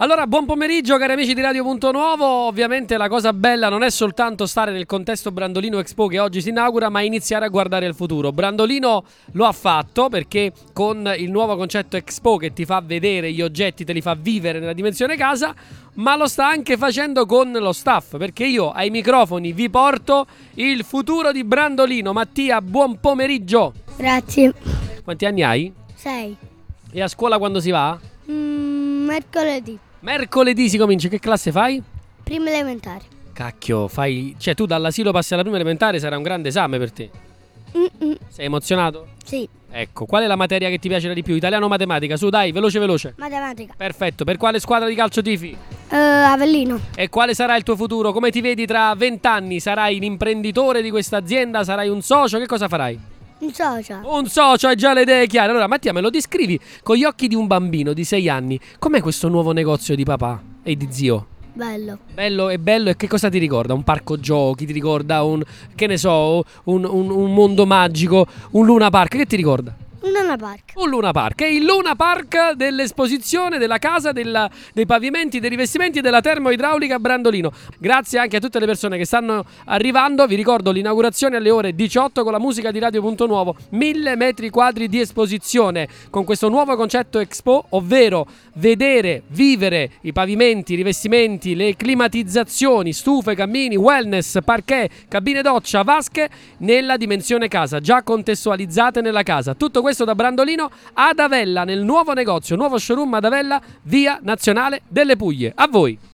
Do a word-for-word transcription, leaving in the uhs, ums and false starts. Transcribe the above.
Allora, buon pomeriggio cari amici di Radio Punto Nuovo. Ovviamente la cosa bella non è soltanto stare nel contesto Brandolino Expo che oggi si inaugura, ma iniziare a guardare il futuro. Brandolino lo ha fatto perché con il nuovo concetto Expo che ti fa vedere gli oggetti, te li fa vivere nella dimensione casa, ma lo sta anche facendo con lo staff, perché io ai microfoni vi porto il futuro di Brandolino. Mattia, buon pomeriggio. Grazie. Quanti anni hai? Sei. E a scuola quando si va? Mm, mercoledì. Mercoledì si comincia. Che classe fai? Prima elementare. Cacchio, fai... Cioè tu dall'asilo passi alla prima elementare, sarà un grande esame per te. Mm-mm. Sei emozionato? Sì. Ecco, qual è la materia che ti piace di più? Italiano o matematica? Su dai, veloce veloce. Matematica. Perfetto, per quale squadra di calcio tifi? Uh, Avellino. E quale sarà il tuo futuro? Come ti vedi tra vent'anni? Sarai l'imprenditore di questa azienda? Sarai un socio? Che cosa farai? Un socio. Un socio, hai già le idee chiare. Allora Mattia, me lo descrivi con gli occhi di un bambino di sei anni. Com'è questo nuovo negozio di papà e di zio? Bello. Bello e bello, e che cosa ti ricorda? Un parco giochi, ti ricorda un, che ne so, un, un, un mondo magico, un Luna Park, che ti ricorda? Un Luna Park. Un Luna Park, è il Luna Park dell'esposizione, della casa, della, dei pavimenti, dei rivestimenti e della termoidraulica Brandolino. Grazie anche a tutte le persone che stanno arrivando. Vi ricordo l'inaugurazione alle ore diciotto con la musica di Radio Punto Nuovo. Mille metri quadri di esposizione con questo nuovo concetto Expo, ovvero vedere, vivere i pavimenti, i rivestimenti, le climatizzazioni, stufe, cammini, wellness, parquet, cabine doccia, vasche nella dimensione casa, già contestualizzate nella casa. Tutto questo Questo da Brandolino ad Avella, nel nuovo negozio, nuovo showroom ad Avella, via Nazionale delle Puglie. A voi!